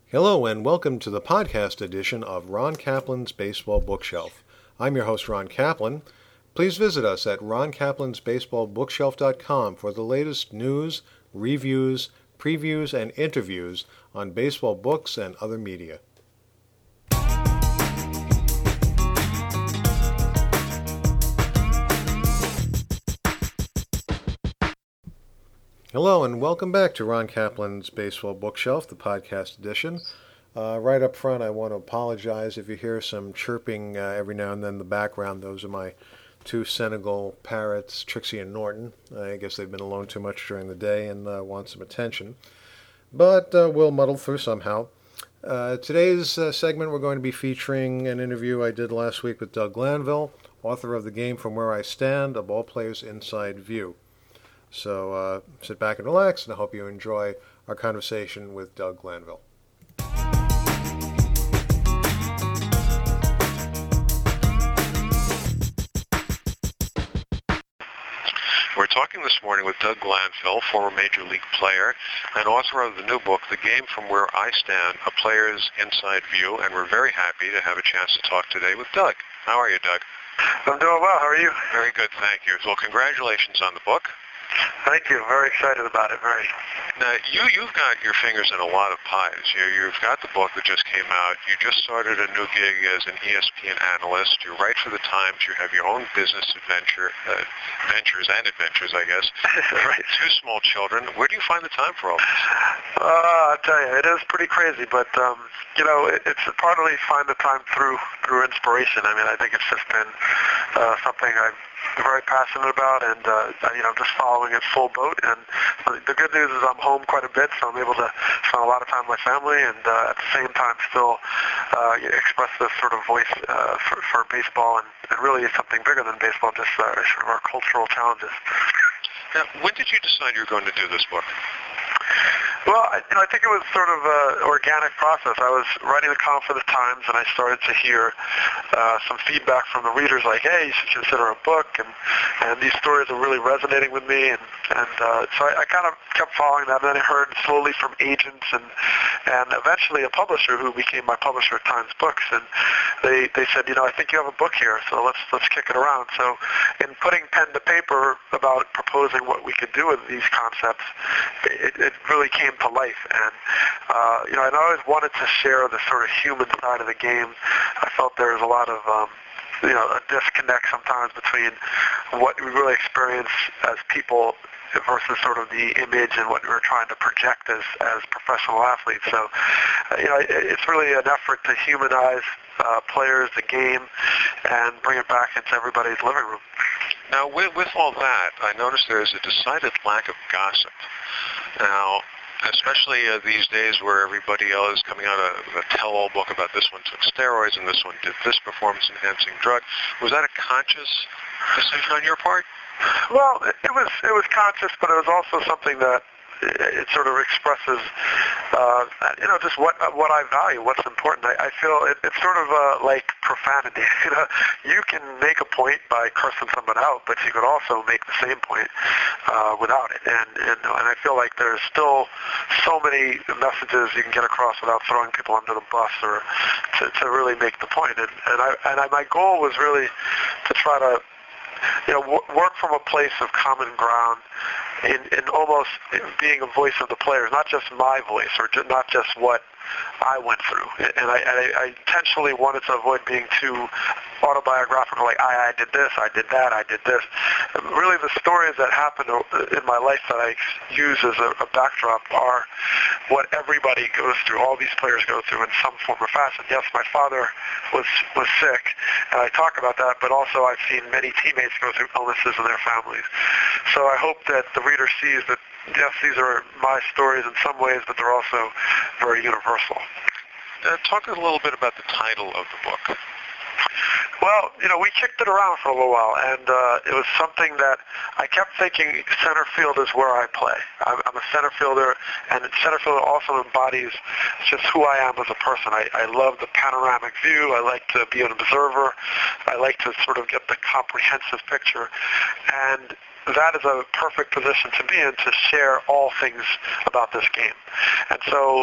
Hello and welcome to the podcast edition of Ron Kaplan's Baseball Bookshelf. I'm your host, Ron Kaplan. Please visit us at ronkaplansbaseballbookshelf.com for the latest news, reviews, previews, and interviews on baseball books and other media. Hello and welcome back to Ron Kaplan's Baseball Bookshelf, the podcast edition. Right up front, I want to apologize if you hear some chirping every now and then in the background. Those are my two Senegal parrots, Trixie and Norton. I guess they've been alone too much during the day and want some attention. But we'll muddle through somehow. Today's segment, we're going to be featuring an interview I did last week with Doug Glanville, author of The Game from Where I Stand, A Ball Player's Inside View. So sit back and relax, and I hope you enjoy our conversation with Doug Glanville. We're talking this morning with Doug Glanville, former Major League player and author of the new book, The Game from Where I Stand, A Player's Inside View, and we're very happy to have a chance to talk today with Doug. How are you, Doug? I'm doing well. How are you? Very good, thank you. Well, congratulations on the book. Thank you. Very excited about it. Very. Now, you've got your fingers in a lot of pies. You've got the book that just came out. You just started a new gig as an ESPN analyst. You write for the Times. You have your own business ventures, I guess. Right. Two small children. Where do you find the time for all this? I'll tell you, it is pretty crazy, but it's partly find the time through inspiration. I mean, I think it's just been something I'm very passionate about, and I'm just following it full boat. And the good news is I'm home quite a bit, so I'm able to spend a lot of time with my family, and at the same time still express this sort of voice for baseball, and really something bigger than baseball, just sort of our cultural challenges. Now, when did you decide you were going to do this book? Well, I think it was sort of an organic process. I was writing a column for the Times, and I started to hear some feedback from the readers, like, "Hey, you should consider a book," and these stories are really resonating with me, and so I kind of kept following that. And then I heard slowly from agents and eventually a publisher who became my publisher at Times Books, and they said, I think you have a book here, so let's kick it around. So in putting pen to paper about proposing what we could do with these concepts, it really came to life. And I always wanted to share the sort of human side of the game. I felt there was a lot of a disconnect sometimes between what we really experience as people versus sort of the image and what we're trying to project as professional athletes. So, it's really an effort to humanize players, the game, and bring it back into everybody's living room. Now, with all that, I noticed there is a decided lack of gossip. Now, especially these days where everybody else is coming out of a tell-all book about this one took steroids and this one did this performance-enhancing drug. Was that a conscious decision on your part? Well, it was conscious, but it was also something that it sort of expresses, just what I value, what's important. I feel it's sort of like profanity. You can make a point by cursing someone out, but you could also make the same point without it. And I feel like there's still so many messages you can get across without throwing people under the bus or to really make the point. And my goal was really to try to work from a place of common ground in almost being a voice of the players, not just my voice or not just what I went through. And I intentionally wanted to avoid being too autobiographical, like I did this, I did that, I did this. Really, the stories that happened in my life that I use as a backdrop are what everybody goes through. All these players go through in some form or fashion. Yes, my father was sick, and I talk about that, but also I've seen many teammates go through illnesses in their families. So I hope that the reader sees that, yes, these are my stories in some ways, but they're also very universal. Talk a little bit about the title of the book. Well, we kicked it around for a little while, and it was something that I kept thinking center field is where I play. I'm a center fielder, and center fielder also embodies just who I am as a person. I love the panoramic view. I like to be an observer. I like to sort of get the comprehensive picture. And that is a perfect position to be in to share all things about this game. And so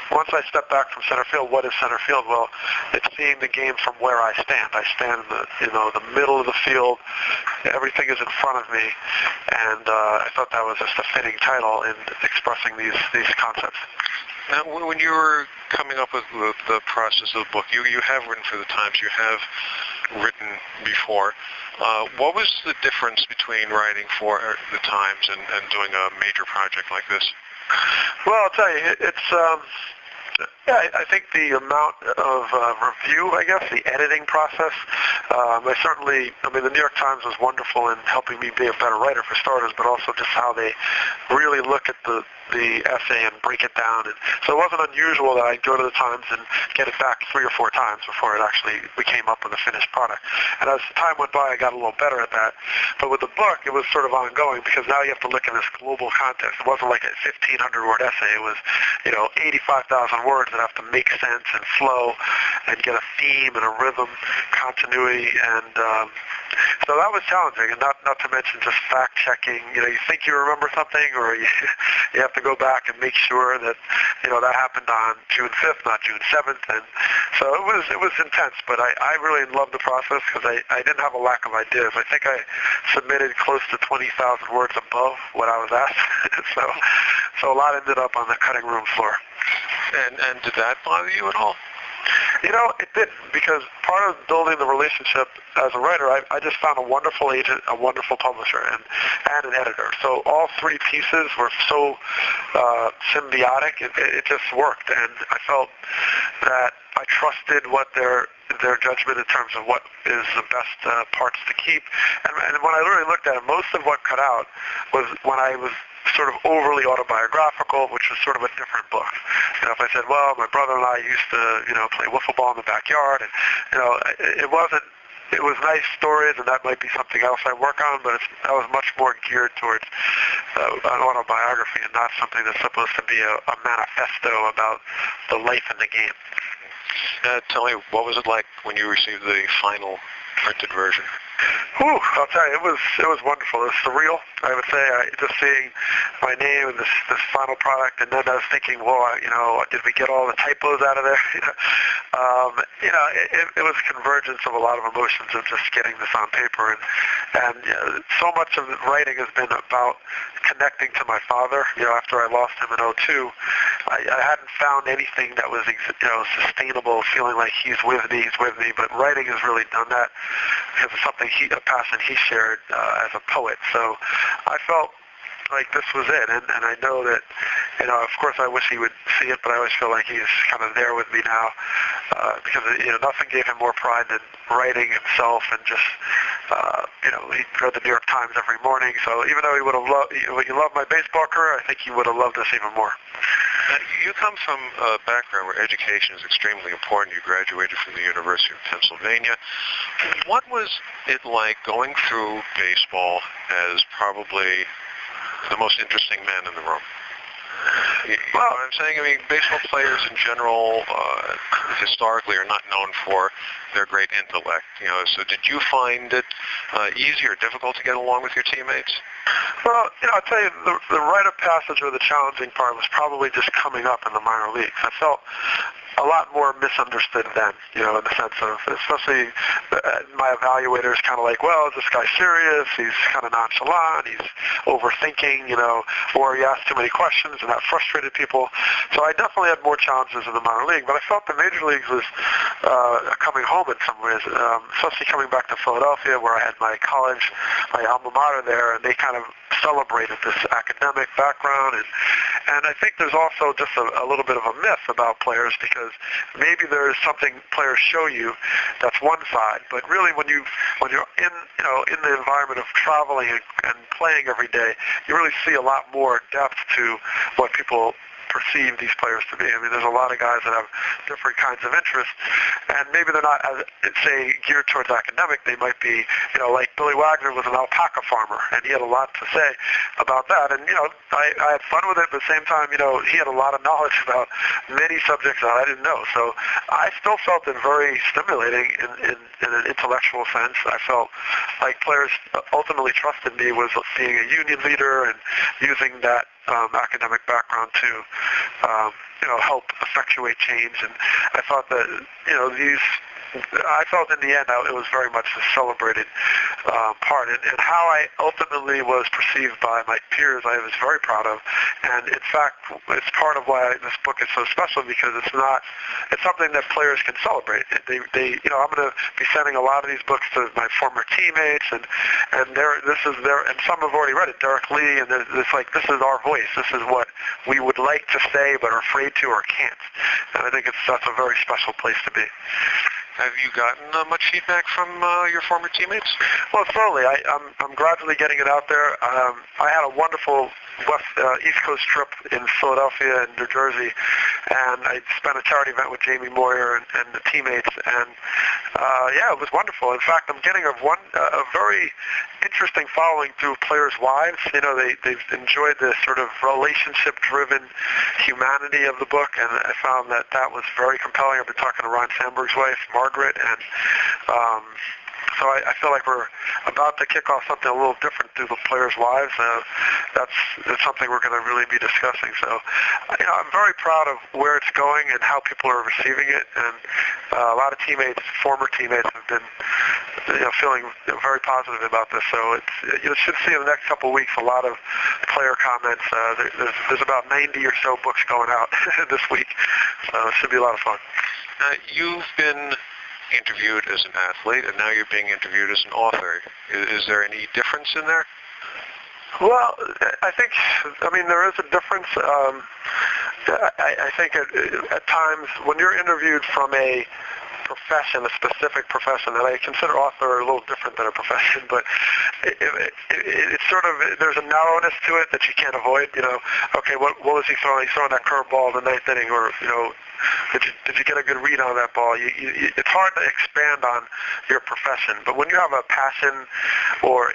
once I step back from center field, what is center field? Well, it's seeing the game from where I stand. I stand in the middle of the field. Everything is in front of me, and I thought that was just a fitting title in expressing these concepts. Now, when you were coming up with the process of the book, you have written for the Times, you have written before. What was the difference between writing for the Times and doing a major project like this? Well, I'll tell you, it's I think the amount of review, I guess, the editing process. The New York Times was wonderful in helping me be a better writer for starters, but also just how they really look at the essay and break it down. And so it wasn't unusual that I'd go to the Times and get it back 3 or 4 times before we came up with a finished product. And as time went by, I got a little better at that. But with the book, it was sort of ongoing because now you have to look at this global context. It wasn't like a 1,500-word essay. It was, 85,000 words that have to make sense and flow and get a theme and a rhythm, continuity, and so that was challenging, and not to mention just fact-checking. You think you remember something, or you have to go back and make sure that, that happened on June 5th, not June 7th, and so it was intense, but I really loved the process because I didn't have a lack of ideas. I think I submitted close to 20,000 words above what I was asked, so a lot ended up on the cutting room floor. And did that bother you at all? It didn't, because part of building the relationship as a writer, I just found a wonderful agent, a wonderful publisher, and an editor. So all 3 pieces were so symbiotic, it just worked. And I felt that I trusted what their judgment in terms of what is the best parts to keep. And when I really looked at it, most of what cut out was when I was sort of overly autobiographical, which was sort of a different book. If I said, well, my brother and I used to, play wiffle ball in the backyard, and, it was nice stories, and that might be something else I work on, but that was much more geared towards an autobiography and not something that's supposed to be a manifesto about the life in the game. Tell me, what was it like when you received the final printed version? I'll tell you, it was wonderful. It was surreal, I would say. Just seeing my name and this final product, and then I was thinking, well, did we get all the typos out of there? It was a convergence of a lot of emotions of just getting this on paper, and so much of the writing has been about connecting to my father. After I lost him in 2002, I hadn't found anything that was sustainable, feeling like he's with me, but writing has really done that because of something a passion he shared as a poet. So I felt like this was it, and I know that, of course I wish he would see it, but I always feel like he's kind of there with me now, because, nothing gave him more pride than writing himself, and just, he read the New York Times every morning, so even though he loved my baseball career, I think he would have loved this even more. You come from a background where education is extremely important. You graduated from the University of Pennsylvania. What was it like going through baseball as probably the most interesting man in the room? You know what I'm saying? Baseball players in general, historically, are not known for their great intellect. So did you find it easy or difficult to get along with your teammates? Well, I'll tell you, the rite of passage or the challenging part was probably just coming up in the minor leagues. I felt a lot more misunderstood then, in the sense of, especially my evaluators kind of like, well, is this guy serious? He's kind of nonchalant. He's overthinking, or he asks too many questions, and that frustrated people. So I definitely had more challenges in the minor league, but I felt the major leagues was coming home in some ways, especially coming back to Philadelphia, where I had my college, my alma mater there, and they kind of celebrated this academic background, and I think there's also just a little bit of a myth about players, because maybe there is something players show you that's one side, but really when you're in in the environment of traveling and playing every day, you really see a lot more depth to what people perceive these players to be. There's a lot of guys that have different kinds of interests, and maybe they're not, say, geared towards academic. They might be, like Billy Wagner was an alpaca farmer, and he had a lot to say about that. And, I had fun with it, but at the same time, he had a lot of knowledge about many subjects that I didn't know. So I still felt it very stimulating in an intellectual sense. I felt like players ultimately trusted me with being a union leader and using that academic background to help effectuate change. And I thought that, I felt in the end it was very much a celebrated part. And how I ultimately was perceived by my peers, I was very proud of. And in fact, it's part of why this book is so special, because it's something that players can celebrate. I'm going to be sending a lot of these books to my former teammates, and some have already read it. Derek Lee, and it's like, this is our voice. This is what we would like to say but are afraid to or can't. And I think that's a very special place to be. Have you gotten much feedback from your former teammates? Well, slowly. I'm gradually getting it out there. I had a wonderful East Coast trip in Philadelphia and New Jersey, and I spent a charity event with Jamie Moyer and the teammates, and it was wonderful. In fact, I'm getting a very interesting following through players' wives. They've enjoyed the sort of relationship-driven humanity of the book, and I found that was very compelling. I've been talking to Ron Sandberg's wife, Margaret, and so I feel like we're about to kick off something a little different through the players' wives. That's something we're going to really be discussing. So, I'm very proud of where it's going and how people are receiving it. And a lot of former teammates, have been, feeling very positive about this. So you should see in the next couple of weeks a lot of player comments. There's about 90 or so books going out this week. So it should be a lot of fun. You've been interviewed as an athlete, and now you're being interviewed as an author. Is there any difference in there? Well, there is a difference. I think at times when you're interviewed from a profession, a specific profession, and I consider author a little different than a profession, but it's sort of, there's a narrowness to it that you can't avoid. Okay, what was he throwing? He's throwing that curveball in the ninth inning, or did you get a good read on that ball? It's hard to expand on your profession, but when you have a passion or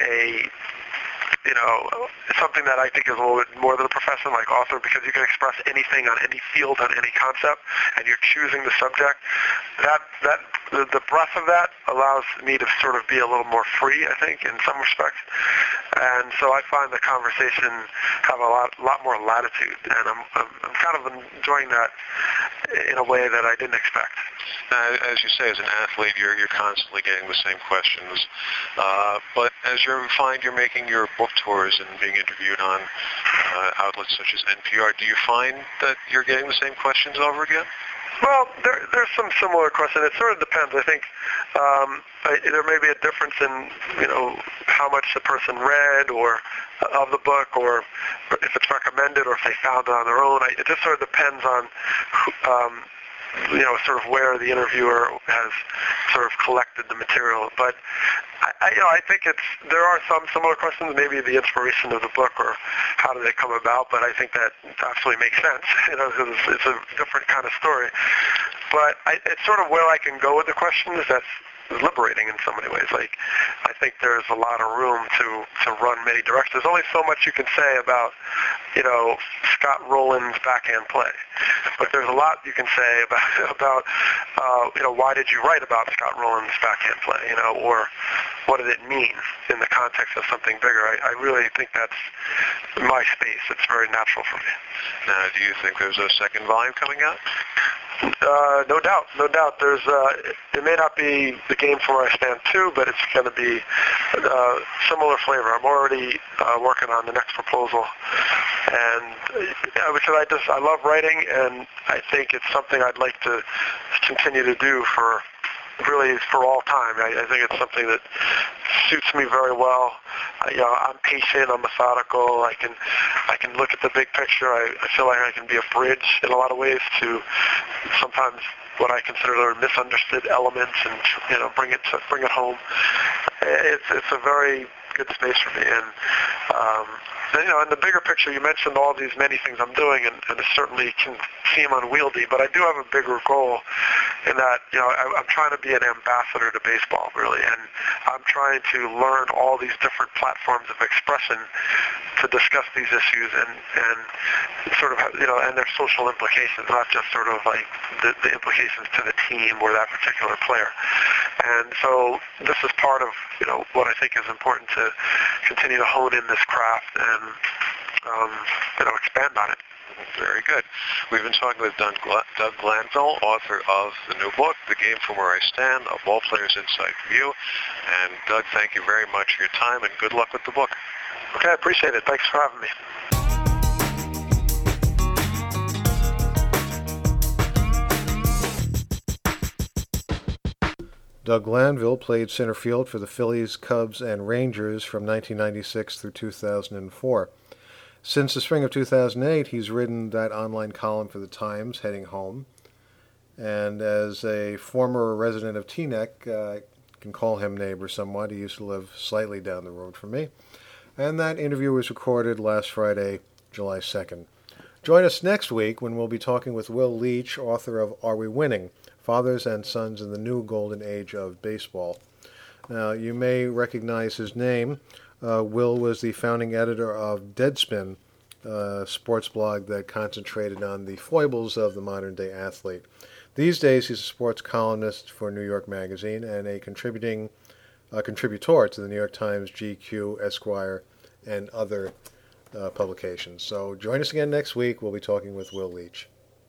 something that I think is a little bit more than a profession, like author, because you can express anything on any field, on any concept, and you're choosing the subject, the breadth of that allows me to sort of be a little more free, I think, in some respects. And so I find the conversation have a lot more latitude, and I'm kind of enjoying that in a way that I didn't expect. As you say, as an athlete, you're constantly getting the same questions. But as you find you're making your book tours and being interviewed on outlets such as NPR, do you find that you're getting the same questions over again? Well, there's some similar questions. It sort of depends. I think there may be a difference in, how much the person read or of the book, or if it's recommended, or if they found it on their own. It just sort of depends on sort of where the interviewer has sort of collected the material. But I think there are some similar questions, maybe the inspiration of the book or how did it come about, but I think that absolutely makes sense, because it's a different kind of story. But it's sort of where I can go with the questions that's liberating in so many ways. Like, I think there's a lot of room to run many directions. There's only so much you can say about, Scott Rolen's backhand play. But there's a lot you can say about why did you write about Scott Rolen's backhand play, or what did it mean in the context of something bigger. I really think that's my space. It's very natural for me. Now, do you think there's a second volume coming out? No doubt. There's it may not be the Game from Where I Stand 2, but it's going to be similar flavor. I'm already working on the next proposal, and I love writing, and I think it's something I'd like to continue to do for all time. I think it's something that suits me very well. I'm patient. I'm methodical. I can look at the big picture. I feel like I can be a bridge in a lot of ways to sometimes what I consider misunderstood elements, and bring it home. It's a very good space for me, and in the bigger picture, you mentioned all these many things I'm doing, and it certainly can seem unwieldy, but I do have a bigger goal in that, I'm trying to be an ambassador to baseball, really, and I'm trying to learn all these different platforms of expression to discuss these issues and sort of, and their social implications, not just sort of like the implications to the team or that particular player. And so this is part of, what I think is important to continue to hone in this craft and, expand on it. Very good. We've been talking with Doug Glanville, author of the new book, The Game from Where I Stand, A Ball Player's Inside View. And Doug, thank you very much for your time, and good luck with the book. Okay, I appreciate it. Thanks for having me. Doug Glanville played center field for the Phillies, Cubs, and Rangers from 1996 through 2004. Since the spring of 2008, he's written that online column for the Times, Heading Home. And as a former resident of Teaneck, I can call him neighbor somewhat. He used to live slightly down the road from me. And that interview was recorded last Friday, July 2nd. Join us next week when we'll be talking with Will Leitch, author of Are We Winning? Fathers and Sons in the New Golden Age of Baseball. Now, you may recognize his name. Will was the founding editor of Deadspin, a sports blog that concentrated on the foibles of the modern-day athlete. These days, he's a sports columnist for New York Magazine and a contributor to the New York Times, GQ, Esquire, and other publications. So join us again next week. We'll be talking with Will Leitch.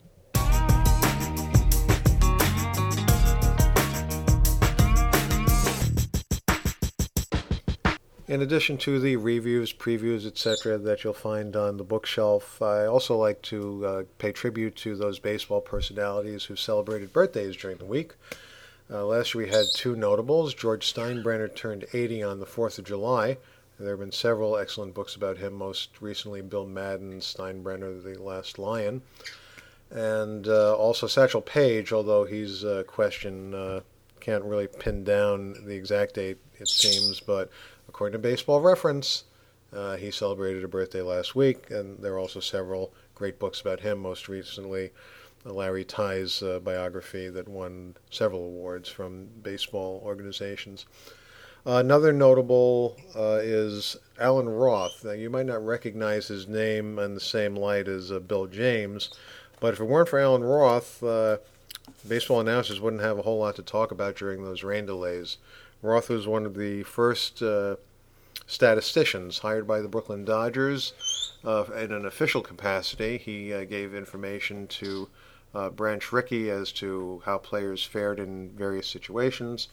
In addition to the reviews, previews, etc. that you'll find on the bookshelf, I also like to pay tribute to those baseball personalities who celebrated birthdays during the week. Last year we had two notables. George Steinbrenner turned 80 on the 4th of July. There have been several excellent books about him, most recently Bill Madden's Steinbrenner, The Last Lion. And also Satchel Paige, although he's questioned, can't really pin down the exact date, it seems, but according to Baseball Reference, he celebrated a birthday last week, and there are also several great books about him, most recently Larry Tye's biography that won several awards from baseball organizations. Another notable is Alan Roth. Now, you might not recognize his name in the same light as Bill James, but if it weren't for Alan Roth, baseball announcers wouldn't have a whole lot to talk about during those rain delays. Roth was one of the first statisticians hired by the Brooklyn Dodgers in an official capacity. He gave information to Branch Rickey as to how players fared in various situations.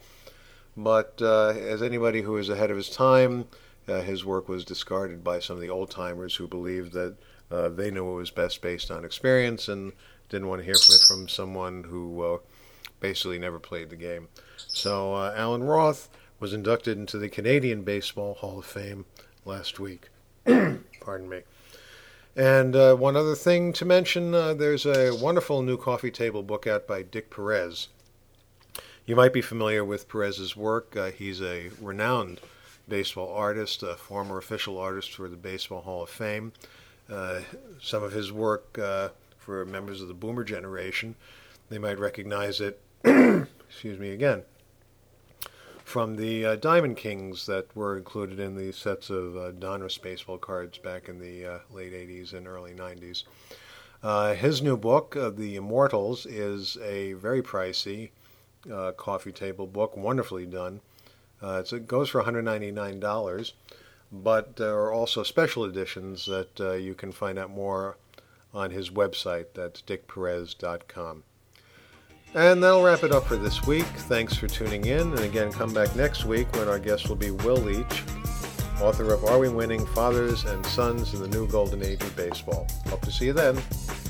But as anybody who was ahead of his time, his work was discarded by some of the old-timers who believed that they knew it was best based on experience and didn't want to hear from it from someone who basically never played the game. So Alan Roth was inducted into the Canadian Baseball Hall of Fame last week. Pardon me. And one other thing to mention, there's a wonderful new coffee table book out by Dick Perez. You might be familiar with Perez's work. He's a renowned baseball artist, a former official artist for the Baseball Hall of Fame. Some of his work for members of the Boomer generation, they might recognize it, excuse me again, from the Diamond Kings that were included in the sets of Donruss baseball cards back in the late 80s and early 90s. His new book, The Immortals, is a very pricey coffee table book, wonderfully done. It goes for $199, but there are also special editions that you can find out more on his website. That's dickperez.com. And that'll wrap it up for this week. Thanks for tuning in. And again, come back next week when our guest will be Will Leitch, author of Are We Winning? Fathers and Sons in the New Golden Age of Baseball. Hope to see you then.